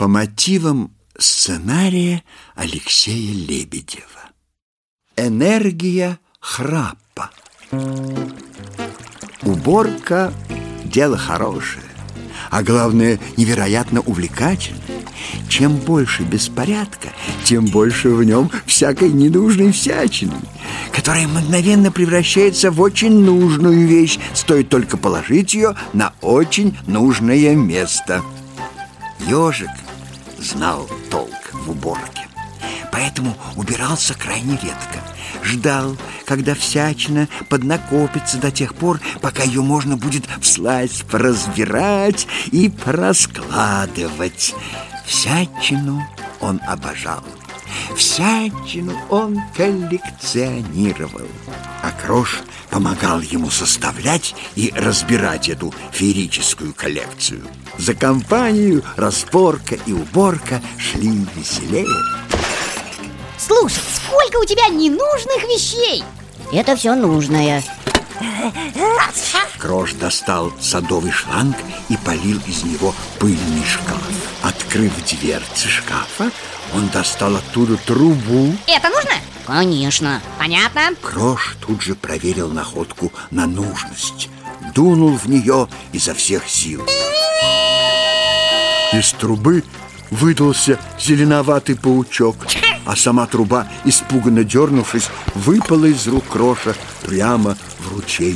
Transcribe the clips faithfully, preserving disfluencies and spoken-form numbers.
по мотивам сценария Алексея Лебедева. Энергия храпа. Уборка – дело хорошее, а главное, невероятно увлекательное. Чем больше беспорядка, тем больше в нем всякой ненужной всячины, которая мгновенно превращается в очень нужную вещь, стоит только положить ее на очень нужное место. Ежик знал толк в уборке, поэтому убирался крайне редко. Ждал, когда всячина поднакопится до тех пор, пока ее можно будет всласть поразбирать и пораскладывать. Всячину он обожал, всячину он коллекционировал, а Крош помогал ему составлять и разбирать эту феерическую коллекцию. За компанию разборка и уборка шли веселее. Слушай, сколько у тебя ненужных вещей? Это все нужное. Крош достал садовый шланг и полил из него пыльный шкаф. Открыв дверцы шкафа, он достал оттуда трубу. Это нужно? Конечно. Понятно. Крош тут же проверил находку на нужность. Дунул в нее изо всех сил. Из трубы выдался зеленоватый паучок, а сама труба, испуганно дернувшись, выпала из рук Кроша прямо в ручей.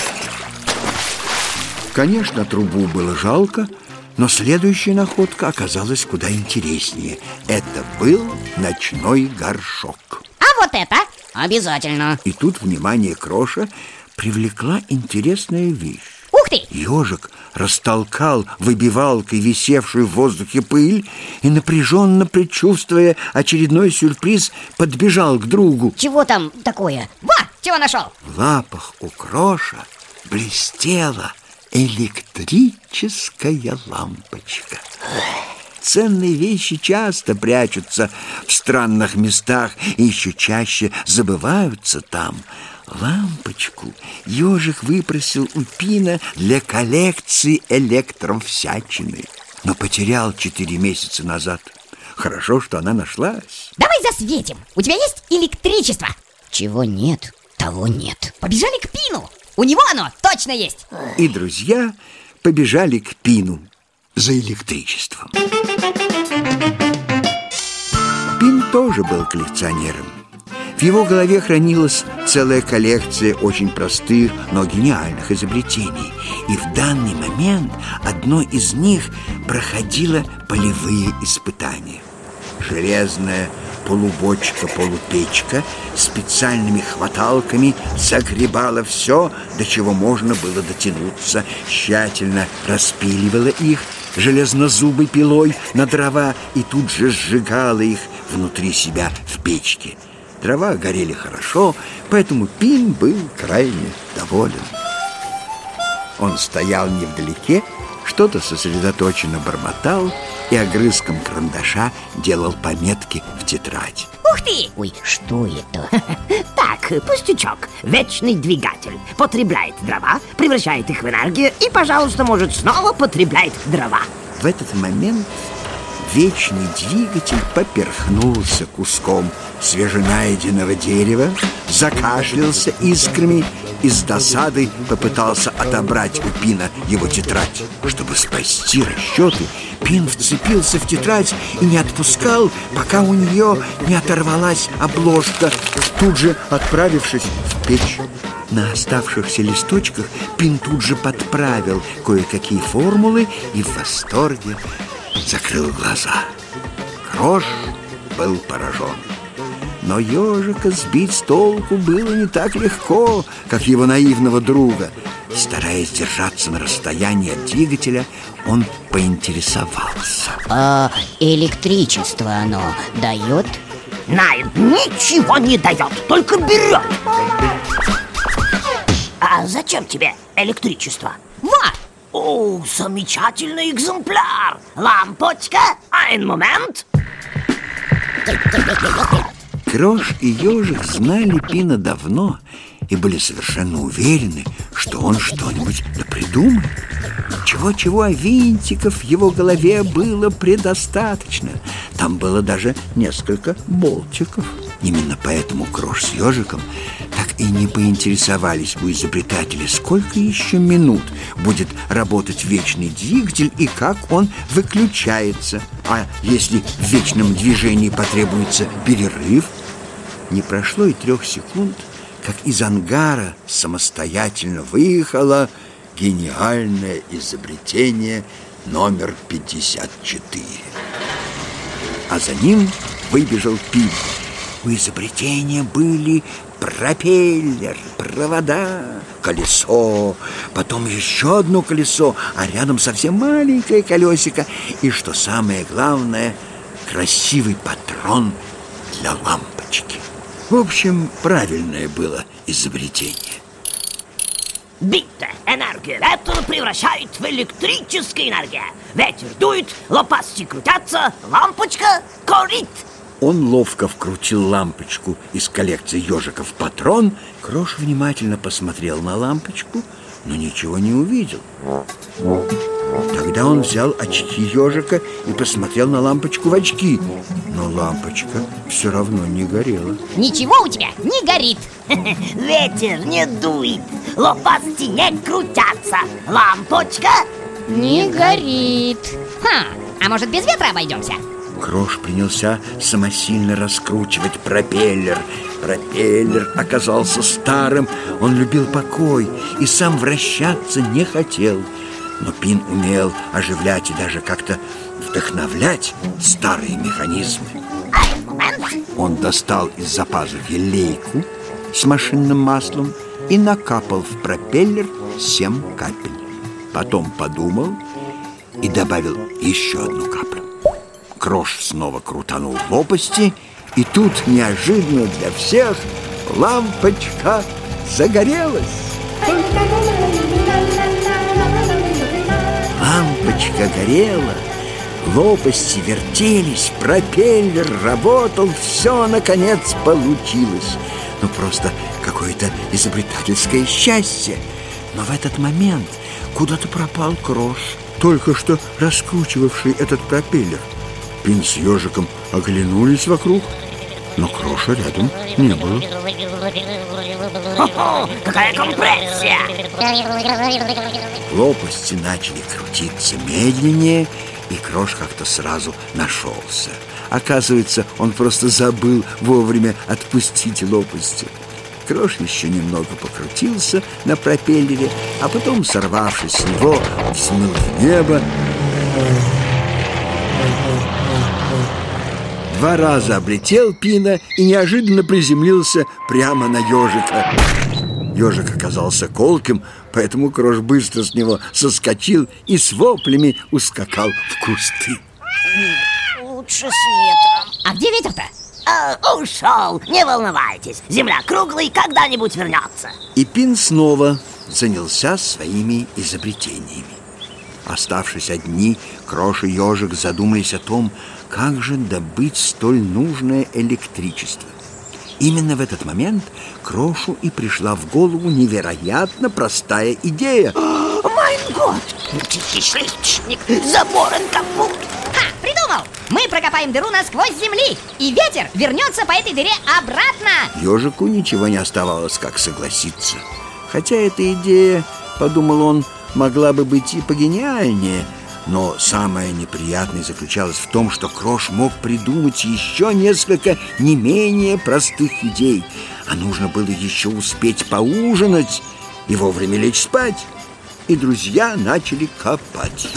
Конечно, трубу было жалко, но следующая находка оказалась куда интереснее. Это был ночной горшок. А вот это? Обязательно. И тут внимание Кроша привлекла интересная вещь. Ух ты! Ежик растолкал выбивалкой висевшую в воздухе пыль и, напряженно предчувствуя очередной сюрприз, подбежал к другу. Чего там такое? Вот, чего нашел? В лапах у Кроша блестела электрическая лампочка. Ценные вещи часто прячутся в странных местах и еще чаще забываются там. Лампочку ежик выпросил у Пина для коллекции электровсячины, но потерял четыре месяца назад. Хорошо, что она нашлась. Давай засветим. У тебя есть электричество? Чего нет, того нет. Побежали к Пину. У него оно точно есть. И друзья побежали к Пину за электричеством. Пин тоже был коллекционером. В его голове хранилась целая коллекция очень простых, но гениальных изобретений. И в данный момент одно из них проходило полевые испытания. Железная полубочка-полупечка специальными хваталками загребала все, до чего можно было дотянуться, тщательно распиливала их железнозубой пилой на дрова и тут же сжигала их внутри себя в печке. Дрова горели хорошо, поэтому Пин был крайне доволен. Он стоял невдалеке, что-то сосредоточенно бормотал и огрызком карандаша делал пометки в тетрадь. Ух ты! Ой, что это? Так, пустячок. Вечный двигатель. Потребляет дрова, превращает их в энергию и, пожалуйста, может, снова потребляет дрова. В этот момент вечный двигатель поперхнулся куском свеженайденного дерева, закашлялся искрами и с досадой попытался отобрать у Пина его тетрадь. Чтобы спасти расчеты, Пин вцепился в тетрадь и не отпускал, пока у нее не оторвалась обложка, тут же отправившись в печь. На оставшихся листочках Пин тут же подправил кое-какие формулы и в восторге закрыл глаза. Крош был поражен. Но ежика сбить с толку было не так легко, как его наивного друга. Стараясь держаться на расстоянии от двигателя, он поинтересовался: А электричество оно дает? Нет, ничего не дает, только берет. А зачем тебе электричество? Вот! О, замечательный экземпляр! Лампочка, один момент. Крош и ежик знали Пина давно и были совершенно уверены, что он что-нибудь да придумает. Чего-чего, а винтиков в его голове было предостаточно. Там было даже несколько болтиков. Именно поэтому Крош с ежиком так и не поинтересовались у изобретателя, сколько еще минут будет работать вечный двигатель и как он выключается. А если в вечном движении потребуется перерыв? Не прошло и трех секунд, как из ангара самостоятельно выехало гениальное изобретение номер пятьдесят четыре. А за ним выбежал Пин. У изобретения были пропеллер, провода, колесо, потом еще одно колесо, а рядом совсем маленькое колесико. И, что самое главное, красивый патрон для лампочки. В общем, правильное было изобретение. Бита энергию ветра превращает в электрическую энергию. Ветер дует, лопасти крутятся, лампочка горит. Он ловко вкрутил лампочку из коллекции ежиков патрон. Крош внимательно посмотрел на лампочку, но ничего не увидел. Тогда он взял очки ежика и посмотрел на лампочку в очки. Но лампочка все равно не горела. Ничего у тебя не горит. Ветер не дует, лопасти не крутятся, лампочка Не горит. Ха, а может без ветра обойдемся? Крош принялся самосильно раскручивать пропеллер. Пропеллер оказался старым. Он любил покой и сам вращаться не хотел. Но Пин умел оживлять и даже как-то вдохновлять старые механизмы. Он достал из-за пазухи лейку с машинным маслом и накапал в пропеллер семь капель. Потом подумал и добавил еще одну каплю. Крош снова крутанул лопасти, и тут неожиданно для всех лампочка загорелась. Лампочка горела, лопасти вертелись, пропеллер работал, все наконец получилось. Ну просто какое-то изобретательское счастье. Но в этот момент куда-то пропал Крош, только что раскручивавший этот пропеллер. Пин с ежиком оглянулись вокруг, но Кроша рядом не было. Хо-хо, какая компрессия! Лопасти начали крутиться медленнее, и Крош как-то сразу нашелся. Оказывается, он просто забыл вовремя отпустить лопасти. Крош еще немного покрутился на пропеллере, а потом, сорвавшись с него, взмыл в небо. Два раза облетел Пина и неожиданно приземлился прямо на ежика. Ежик оказался колким, поэтому Крош быстро с него соскочил и с воплями ускакал в кусты. Лучше с ветром. А где ветер-то? А, ушел, не волнуйтесь, земля круглая и когда-нибудь вернется. И Пин снова занялся своими изобретениями. Оставшись одни, Крош и ежик задумались о том, как же добыть столь нужное электричество. Именно в этот момент Крошу и пришла в голову невероятно простая идея. Майн год, кисличник, заборен капут. Ха, придумал! Мы прокопаем дыру насквозь земли, и ветер вернется по этой дыре обратно. Ежику ничего не оставалось, как согласиться. Хотя эта идея, подумал он, могла бы быть и погениальнее. Но самое неприятное заключалось в том, что Крош мог придумать еще несколько не менее простых идей. А нужно было еще успеть поужинать и вовремя лечь спать. И друзья начали копать.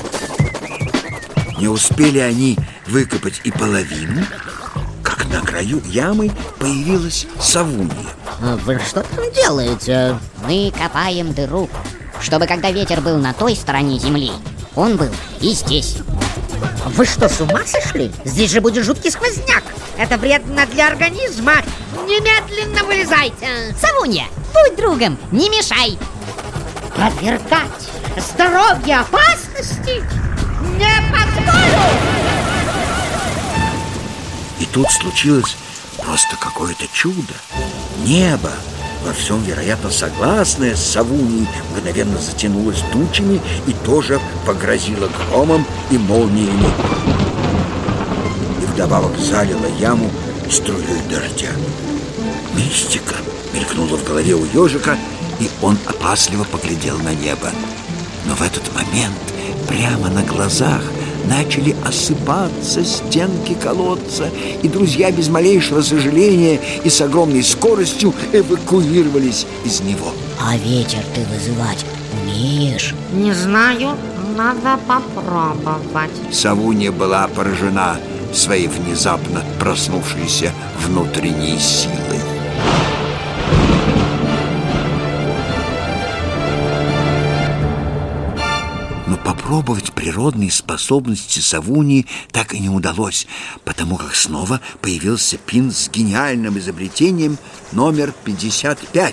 Не успели они выкопать и половину, как на краю ямы появилась совунья. А вы что там делаете? Мы копаем дыру, чтобы когда ветер был на той стороне земли, он был и здесь. Вы что, с ума сошли? Здесь же будет жуткий сквозняк. Это вредно для организма. Немедленно вылезайте. Савунья, будь другом, не мешай. Подвергать здоровье опасности не позволю. И тут случилось просто какое-то чудо. Небо во всем, вероятно, согласная с Савуньей, мгновенно затянулась тучами и тоже погрозила громом и молниями. И вдобавок залила яму струей дождя. Мистика мелькнула в голове у ежика, и он опасливо поглядел на небо. Но в этот момент прямо на глазах начали осыпаться стенки колодца, и друзья без малейшего сожаления и с огромной скоростью эвакуировались из него. А ветер ты вызывать умеешь? Не знаю, надо попробовать. Савунья была поражена своей внезапно проснувшейся внутренней силой. Но попробовать природные способности Савуньи так и не удалось, потому как снова появился Пин с гениальным изобретением номер пятьдесят пять.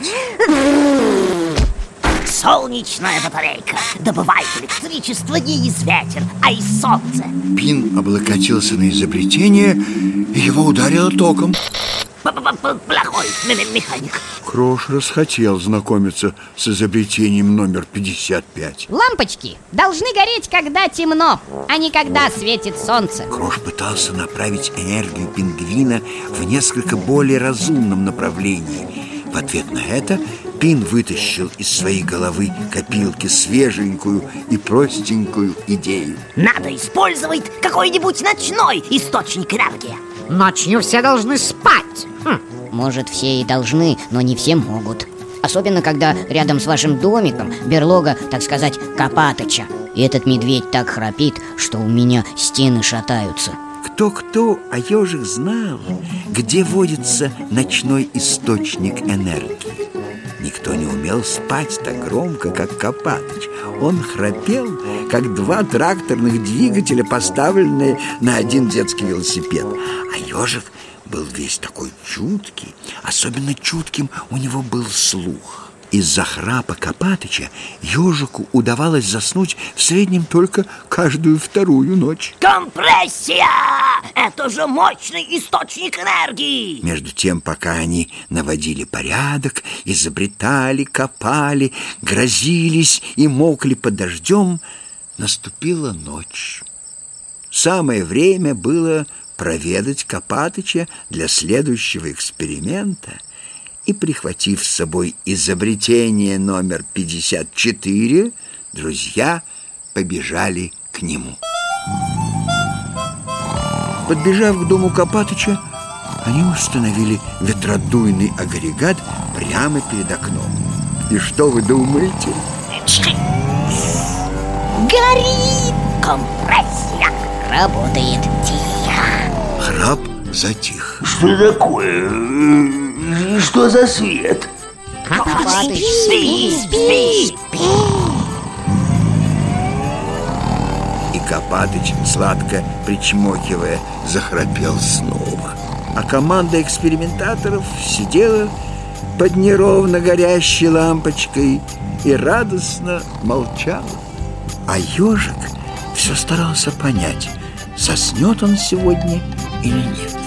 Солнечная батарейка добывает электричество не из ветра, а из солнца. Пин облокотился на изобретение, и его ударило током. Плохой механик. Крош расхотел знакомиться с изобретением номер пятьдесят пять. Лампочки должны гореть, когда темно, а не когда светит солнце. Крош пытался направить энергию пингвина в несколько более разумном направлении. В ответ на это Пин вытащил из своей головы копилки свеженькую и простенькую идею. Надо использовать какой-нибудь ночной источник энергии. Ночью все должны спать. Хм. Может, все и должны, но не все могут. Особенно, когда рядом с вашим домиком берлога, так сказать, Копатыча. И этот медведь так храпит, что у меня стены шатаются. Кто-кто, а ежик знал, где водится ночной источник энергии. Никто не умел спать так громко, как Копатыч. Он храпел, как два тракторных двигателя, поставленные на один детский велосипед. А ежик был весь такой чуткий. Особенно чутким у него был слух. Из-за храпа Копатыча ежику удавалось заснуть в среднем только каждую вторую ночь. Компрессия! Это же мощный источник энергии! Между тем, пока они наводили порядок, изобретали, копали, грозились и мокли под дождем, наступила ночь. Самое время было проведать Копатыча для следующего эксперимента. И, прихватив с собой изобретение номер пятьдесят четыре, друзья побежали к нему. Подбежав к дому Копатыча, они установили ветродуйный агрегат прямо перед окном. И что вы думаете? Горит! Компрессия! Работает. Храп затих. Что такое? Что за свет? Копатыч, спи, спи, спи. И Копатыч, сладко причмокивая, захрапел снова. А команда экспериментаторов сидела под неровно горящей лампочкой и радостно молчала. А ежик все старался понять, заснет он сегодня или нет.